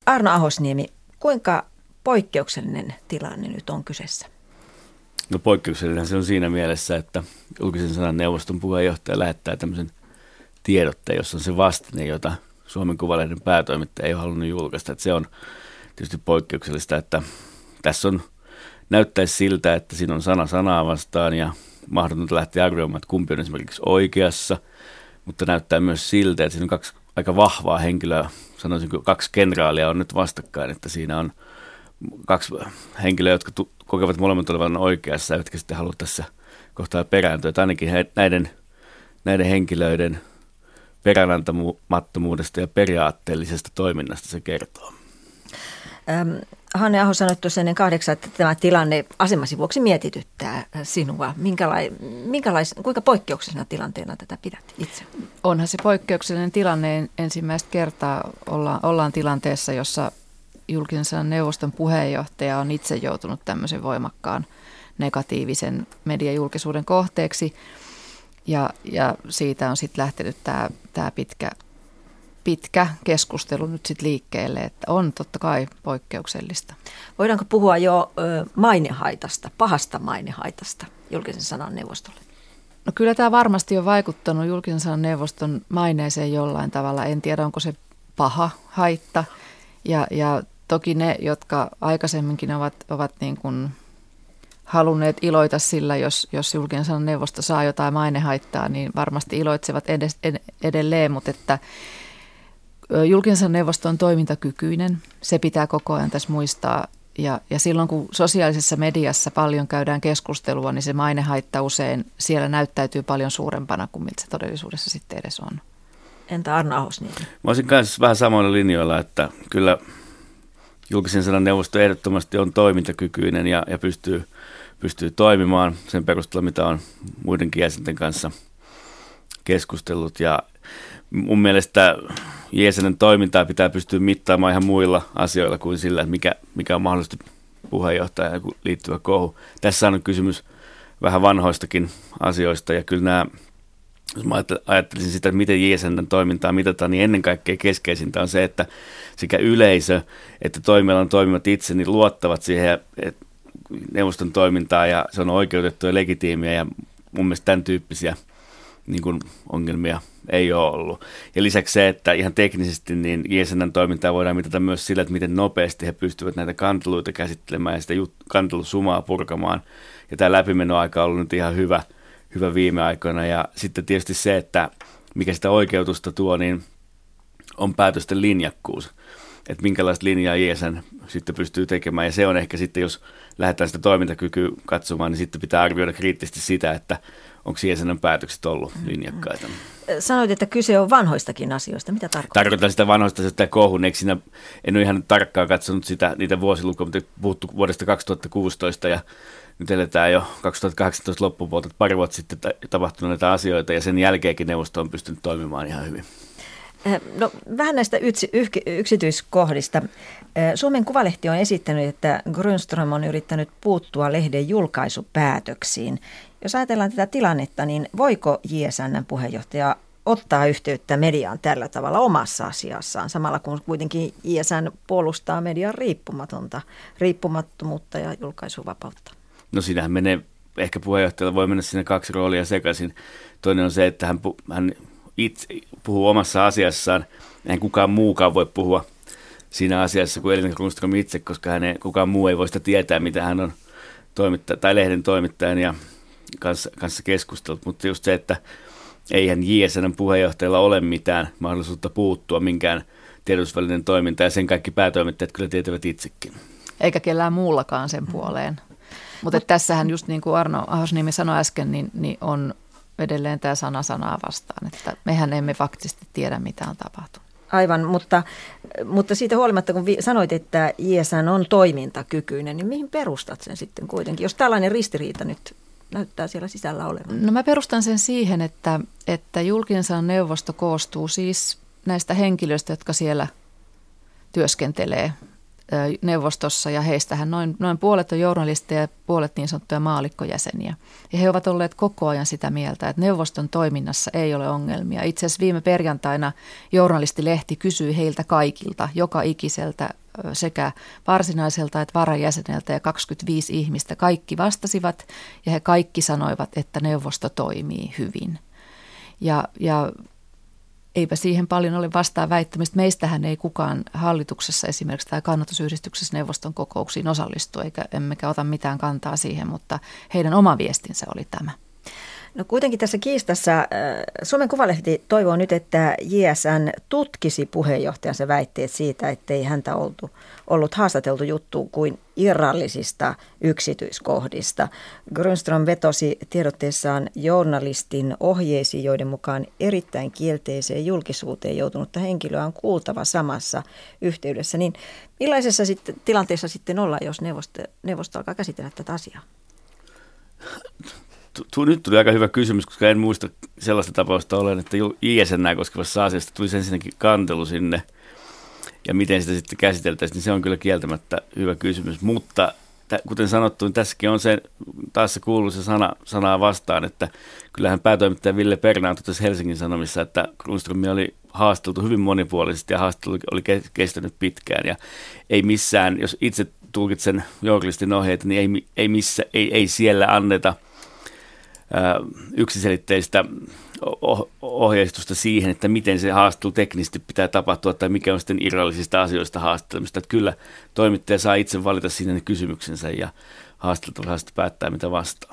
Arno Ahosniemi, kuinka poikkeuksellinen tilanne nyt on kyseessä? No poikkeuksellinen se on siinä mielessä, että julkisen sanan neuvoston puheenjohtaja lähettää tämmöisen tiedotteen, jossa on se vastine, jota Suomen Kuvalehden päätoimittaja ei ole halunnut julkaista. Että se on tietysti poikkeuksellista, että tässä näyttäisi siltä, että siinä on sana sanaa vastaan ja mahdotonta lähteä arvioimaan, että kumpi on esimerkiksi oikeassa, mutta näyttää myös siltä, että siinä on kaksi aika vahvaa henkilöä, sanoisin kaksi kenraalia on nyt vastakkain, että siinä on kaksi henkilöä, jotka kokevat molemmat olevan oikeassa, jotka sitten haluavat tässä kohtaa perääntyä. Että ainakin näiden henkilöiden peräänantamattomuudesta ja periaatteellisesta toiminnasta se kertoo. Hanne Aho sanoi tuossa ennen 8, että tämä tilanne asemasi vuoksi mietityttää sinua. Kuinka poikkeuksellisena tilanteena tätä pidät itse? Onhan se poikkeuksellinen tilanne. Ensimmäistä kertaa ollaan tilanteessa, jossa julkisen sanan neuvoston puheenjohtaja on itse joutunut tämmöisen voimakkaan negatiivisen mediajulkisuuden kohteeksi. Ja siitä on sitten lähtenyt tämä pitkä keskustelu nyt sitten liikkeelle, että on totta kai poikkeuksellista. Voidaanko puhua jo mainehaitasta, pahasta mainehaitasta julkisen sanan neuvostolle? No kyllä tämä varmasti on vaikuttanut julkisen sanan neuvoston maineeseen jollain tavalla. En tiedä, onko se paha haitta. Ja toki ne, jotka aikaisemminkin ovat niin kuin halunneet iloita sillä, jos julkisen sanan neuvosto saa jotain mainehaittaa, niin varmasti iloitsevat edelleen, mutta että julkisen sanan neuvosto on toimintakykyinen, se pitää koko ajan tässä muistaa. Ja silloin, kun sosiaalisessa mediassa paljon käydään keskustelua, niin se mainehaitta usein siellä näyttäytyy paljon suurempana kuin miltä se todellisuudessa sitten edes on. Entä Arno Ahosniemi? Mä olisin kanssa vähän samoilla linjoilla, että kyllä julkisen sanan neuvosto ehdottomasti on toimintakykyinen ja pystyy toimimaan sen perusteella, mitä on muidenkin jäsenten kanssa keskustellut. Ja mun mielestä jäsenen toimintaa pitää pystyä mittaamaan ihan muilla asioilla kuin sillä, että mikä on mahdollisesti puheenjohtaja liittyvä kohu. Tässä on kysymys vähän vanhoistakin asioista ja kyllä nämä, jos mä ajattelisin sitä, että miten jäsenen toimintaa mitataan, niin ennen kaikkea keskeisintä on se, että sekä yleisö että toimialan toimivat itse niin luottavat siihen neuvoston toimintaan ja se on oikeutettu ja legitiimiä ja mun mielestä tämän tyyppisiä niin kuin ongelmia ei ole ollut. Ja lisäksi se, että ihan teknisesti niin JSN:n toimintaa voidaan mitata myös sillä, että miten nopeasti he pystyvät näitä kanteluita käsittelemään ja sitä kantelusumaa purkamaan. Ja tämä läpimenoaika on ollut nyt ihan hyvä viime aikoina. Ja sitten tietysti se, että mikä sitä oikeutusta tuo, niin on päätösten linjakkuus. Että minkälaista linjaa JSN sitten pystyy tekemään. Ja se on ehkä sitten, jos lähdetään sitä toimintakykyä katsomaan, niin sitten pitää arvioida kriittisesti sitä, että onko JSN:n päätökset ollut linjakkaita. Sanoit, että kyse on vanhoistakin asioista. Mitä tarkoittaa? Tarkoitan sitä vanhoista, sitä kohun. En ole ihan tarkkaan katsonut niitä vuosilukuja, mutta puhuttu vuodesta 2016 ja nyt eletään jo 2018 loppupuolta. Pari vuotta sitten tapahtunut näitä asioita ja sen jälkeenkin neuvosto on pystynyt toimimaan ihan hyvin. No, vähän näistä yksityiskohdista. Suomen Kuvalehti on esittänyt, että Grönström on yrittänyt puuttua lehden julkaisupäätöksiin. Jos ajatellaan tätä tilannetta, niin voiko JSN:n puheenjohtaja ottaa yhteyttä mediaan tällä tavalla omassa asiassaan, samalla kun kuitenkin JSN puolustaa median riippumattomuutta ja julkaisuvapautta? No siinähän menee, ehkä puheenjohtajalla voi mennä siinä kaksi roolia sekaisin. Toinen on se, että hän itse puhuu omassa asiassaan. Eihän kukaan muukaan voi puhua siinä asiassa kuin Elina Grönström itse, koska kukaan muu ei voi sitä tietää, mitä hän on tai lehden toimittajan ja kanssa keskustellut. Mutta just se, että eihän JSN:n puheenjohtajalla ole mitään mahdollisuutta puuttua minkään tiedotusvälineen toimintaan, ja sen kaikki päätoimittajat kyllä tietävät itsekin. Eikä kellään muullakaan sen puoleen. Mutta tässähän just niin kuin Arno Ahosniemi sanoi äsken, niin on edelleen tämä sana sanaa vastaan, että mehän emme faktisesti tiedä, mitä on tapahtunut. Aivan, mutta siitä huolimatta, kun sanoit, että JSN on toimintakykyinen, niin mihin perustat sen sitten kuitenkin, jos tällainen ristiriita nyt näyttää siellä sisällä olevan? No mä perustan sen siihen, että julkisen sanan neuvosto koostuu siis näistä henkilöistä, jotka siellä työskentelee neuvostossa ja heistähän noin puolet on journalisteja ja puolet niin sanottuja maallikkojäseniä. Ja he ovat olleet koko ajan sitä mieltä, että neuvoston toiminnassa ei ole ongelmia. Itse asiassa viime perjantaina journalistilehti kysyi heiltä kaikilta, joka ikiseltä sekä varsinaiselta että varajäseneltä ja 25 ihmistä. Kaikki vastasivat ja he kaikki sanoivat, että neuvosto toimii hyvin. Ja eipä siihen paljon ole vastaan väittämistä. Meistähän ei kukaan hallituksessa esimerkiksi tai kannatusyhdistyksessä neuvoston kokouksiin osallistu, emmekä ota mitään kantaa siihen, mutta heidän oma viestinsä oli tämä. No kuitenkin tässä kiistassa Suomen Kuvalehti toivoo nyt, että JSN tutkisi puheenjohtajansa väitteet siitä, ettei häntä ollut haastateltu juttuun kuin irrallisista yksityiskohdista. Grönström vetosi tiedotteessaan journalistin ohjeisiin, joiden mukaan erittäin kielteiseen julkisuuteen joutunutta henkilöä on kuultava samassa yhteydessä. Niin millaisessa tilanteessa sitten ollaan, jos neuvosto alkaa käsitellä tätä asiaa? Nyt tuli aika hyvä kysymys, koska en muista sellaista tapausta olen, että JSN:ää koskevassa asiassa tulisi ensinnäkin kantelu sinne ja miten sitä sitten käsiteltäisiin, niin se on kyllä kieltämättä hyvä kysymys. Mutta kuten sanottu, niin tässäkin on se taas se kuuluisa sanaa vastaan, että kyllähän päätoimittaja Ville Perna totesi Helsingin Sanomissa, että Grönströmiä oli haasteltu hyvin monipuolisesti ja haastattelu oli kestänyt pitkään ja ei missään, jos itse tulkitsen journalistin ohjeita, niin ei siellä anneta yksiselitteistä ohjeistusta siihen, että miten se haastattelu teknisesti pitää tapahtua tai mikä on sitten irrallisista asioista haastattelemista. Että kyllä toimittaja saa itse valita siinä ne kysymyksensä ja haastatteleva saa sitten päättää, mitä vastaa.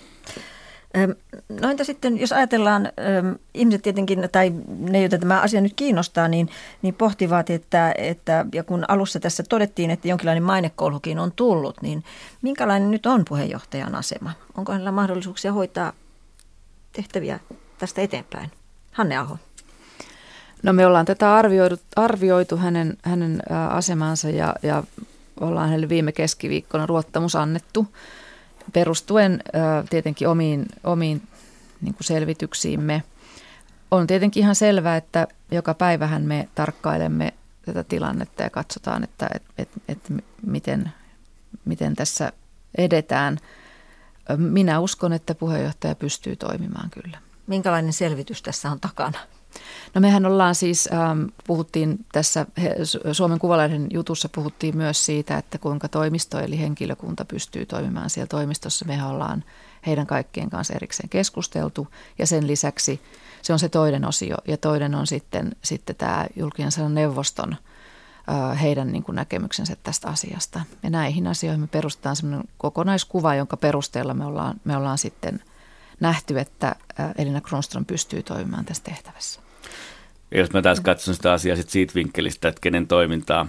No entä sitten, jos ajatellaan, ihmiset tietenkin, tai ne, joita tämä asia nyt kiinnostaa, niin pohtivat, että ja kun alussa tässä todettiin, että jonkinlainen mainekolhukin on tullut, niin minkälainen nyt on puheenjohtajan asema? Onko hänellä mahdollisuuksia hoitaa tehtäviä tästä eteenpäin? Hanne Aho. No me ollaan tätä arvioitu hänen asemansa ja ollaan hänelle viime keskiviikkona luottamus annettu. Perustuen tietenkin omiin niin kuin selvityksiimme. On tietenkin ihan selvää, että joka päivähän me tarkkailemme tätä tilannetta ja katsotaan, että miten tässä edetään. Minä uskon, että puheenjohtaja pystyy toimimaan kyllä. Minkälainen selvitys tässä on takana? No mehän ollaan siis, puhuttiin tässä Suomen Kuvalehden jutussa puhuttiin myös siitä, että kuinka toimisto eli henkilökunta pystyy toimimaan siellä toimistossa. Mehän ollaan heidän kaikkien kanssa erikseen keskusteltu ja sen lisäksi se on se toinen osio ja toinen on sitten tämä julkisen sanan neuvoston heidän niin kuin näkemyksensä tästä asiasta. Ja näihin asioihin me perustetaan sellainen kokonaiskuva, jonka perusteella me ollaan sitten nähty, että Elina Grönström pystyy toimimaan tässä tehtävässä. Jos mä taas katson sitä asiaa siitä vinkkelistä, että kenen toimintaa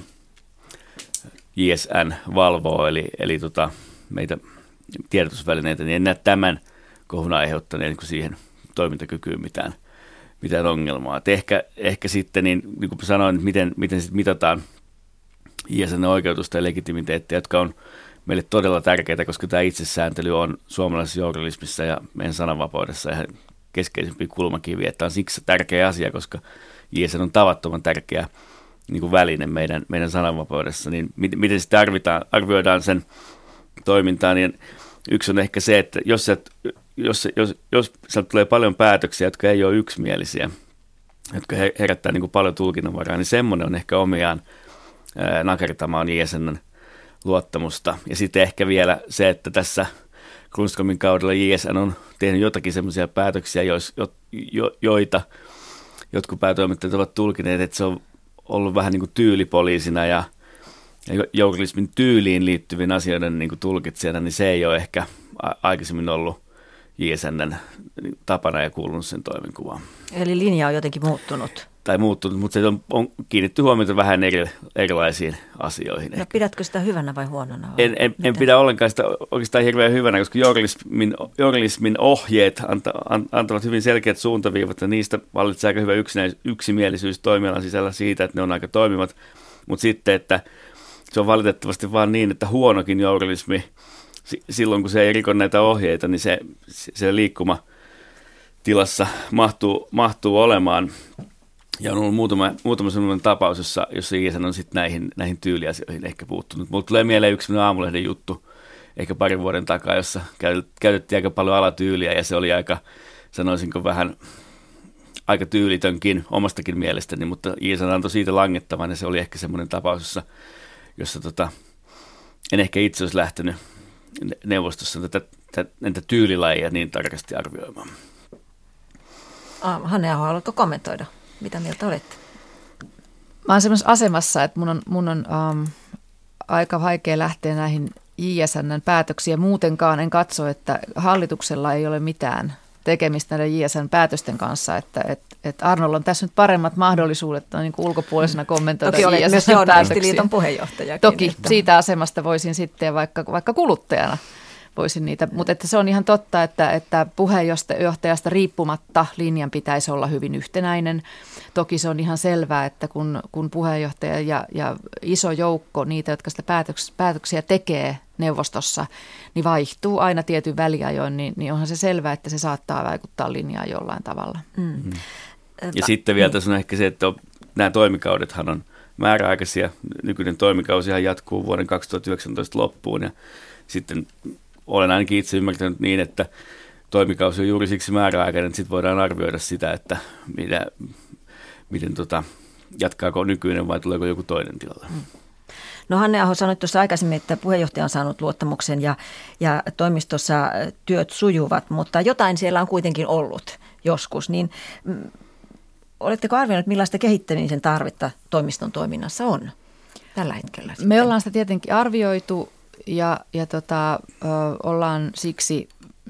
JSN valvoo, eli meitä tiedotusvälineitä, niin en näe tämän kohun aiheuttaneen niin siihen toimintakykyyn mitään ongelmaa. Et ehkä sitten, niin kuin sanoin, miten sitten mitataan JSN oikeutusta ja legitimiteettiä, jotka on meille todella tärkeitä, koska tämä itsesääntely on suomalaisessa journalismissa ja meidän sananvapaudessa ihan keskeisempiä kulmakiviä. Tämä on siksi tärkeä asia, koska JSN on tavattoman tärkeä niin kuin väline meidän sananvapaudessa. Niin miten sitten arvioidaan sen toimintaa, niin yksi on ehkä se, että jos sieltä tulee paljon päätöksiä, jotka ei ole yksimielisiä, jotka herättää niin kuin paljon tulkinnanvaraa, niin semmoinen on ehkä omiaan nakertamaan JSN:n luottamusta. Ja sitten ehkä vielä se, että tässä Grönströmin kaudella JSN on tehnyt jotakin semmoisia päätöksiä, joita jotkut päätoimittajat ovat tulkineet, että se on ollut vähän niin kuin tyylipoliisina ja journalismin tyyliin liittyvien asioiden niin kuin tulkitsijana, niin se ei ole ehkä aikaisemmin ollut JSN:n tapana ja kuulunut sen toimenkuvaan. Eli linja on jotenkin muuttunut. Tai muuttunut, mutta se on kiinnitty huomiota vähän erilaisiin asioihin. No pidätkö sitä hyvänä vai huonona? En pidä ollenkaan sitä oikeastaan hirveän hyvänä, koska journalismin ohjeet antavat hyvin selkeät suuntaviivat ja niistä vallitsee aika hyvä yksimielisyys toimialan sisällä siitä, että ne on aika toimivat. Mutta sitten, että se on valitettavasti vaan niin, että huonokin journalismi, silloin kun se ei riko näitä ohjeita, niin se liikkumatilassa mahtuu olemaan. Ja on ollut muutama sellainen tapaus, jossa ISN on sitten näihin tyyliasioihin ehkä puuttunut. Mulle tulee mieleen yksi Aamulehden juttu ehkä parin vuoden takaa, jossa käytettiin aika paljon alatyyliä ja se oli aika, sanoisinko vähän aika tyylitönkin omastakin mielestäni, mutta ISN antoi siitä langettavan ja se oli ehkä semmoinen tapaus, jossa en ehkä itse olisi lähtenyt neuvostossa näitä tyylilajeja niin tarkasti arvioimaan. Hanne Aho, haluatko kommentoida? Mitä mieltä olette? Mä oon semmoisessa asemassa, että mun on aika vaikea lähteä näihin JSN:n päätöksiä. Muutenkaan en katso, että hallituksella ei ole mitään tekemistä näiden JSN päätösten kanssa, että Arnolla on tässä nyt paremmat mahdollisuudet niin kuin ulkopuolisena kommentoida JSN päätöksiä. Toki olet myös Journalistiliiton puheenjohtajakin. Toki siitä asemasta voisin sitten vaikka kuluttajana voisin niitä, mutta että se on ihan totta, että puheenjohtajasta riippumatta linjan pitäisi olla hyvin yhtenäinen. Toki se on ihan selvää, että kun puheenjohtaja ja iso joukko niitä, jotka sitä päätöksiä tekee neuvostossa, niin vaihtuu aina tietyn väliajoin, niin onhan se selvää, että se saattaa vaikuttaa linjaan jollain tavalla. Mm. Ja sitten vielä tässä on ehkä se, että nämä toimikaudethan on määräaikaisia. Nykyinen toimikausihan jatkuu vuoden 2019 loppuun ja sitten olen ainakin itse ymmärtänyt niin, että toimikausi on juuri siksi määräaikainen, että sitten voidaan arvioida sitä, että miten jatkaako nykyinen vai tuleeko joku toinen tilalle. No Hanne Aho, sanoit tuossa aikaisemmin, että puheenjohtaja on saanut luottamuksen ja toimistossa työt sujuvat, mutta jotain siellä on kuitenkin ollut joskus. Niin oletteko arvioineet, millaista kehittämisen tarvetta toimiston toiminnassa on tällä hetkellä? Sitten? Me ollaan sitä tietenkin arvioitu. Ja ollaan siksi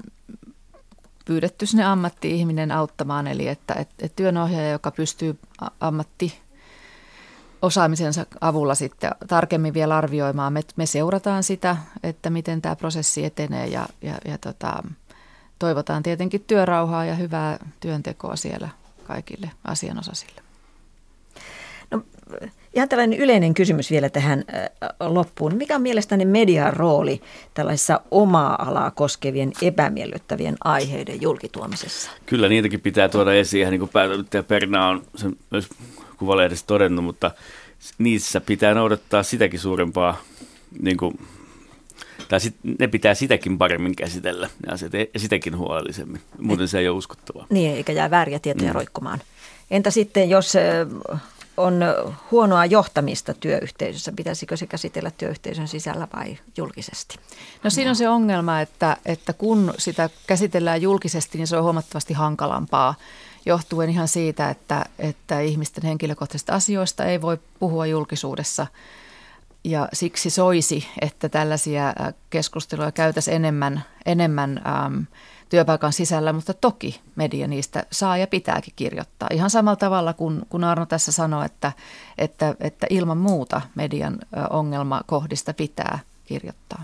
pyydetty sinne ammatti-ihminen auttamaan, eli että työnohjaaja, joka pystyy ammattiosaamisensa avulla sitten tarkemmin vielä arvioimaan. Me seurataan sitä, että miten tämä prosessi etenee ja toivotaan tietenkin työrauhaa ja hyvää työntekoa siellä kaikille asianosaisille. No, ihan tällainen yleinen kysymys vielä tähän loppuun. Mikä on mielestäni median rooli tällaisessa omaa alaa koskevien epämiellyttävien aiheiden julkituomisessa? Kyllä niitäkin pitää tuoda esiin, niin kuin päätoimittaja Perna on sen myös Kuvalehdessä todennut, mutta niissä pitää noudattaa sitäkin suurempaa, ne pitää sitäkin paremmin käsitellä ja sitäkin huolellisemmin. Muuten se ei ole uskottavaa. Niin, eikä jää vääriä tietoja roikkumaan. Entä sitten, jos on huonoa johtamista työyhteisössä, pitäisikö se käsitellä työyhteisön sisällä vai julkisesti? No siinä on se ongelma, että kun sitä käsitellään julkisesti, niin se on huomattavasti hankalampaa, johtuen ihan siitä, että ihmisten henkilökohtaisista asioista ei voi puhua julkisuudessa. Ja siksi soisi, että tällaisia keskusteluja käytäisiin enemmän työpaikan sisällä, mutta toki media niistä saa ja pitääkin kirjoittaa. Ihan samalla tavalla kuin Arno tässä sanoi, että ilman muuta median ongelmakohdista pitää kirjoittaa.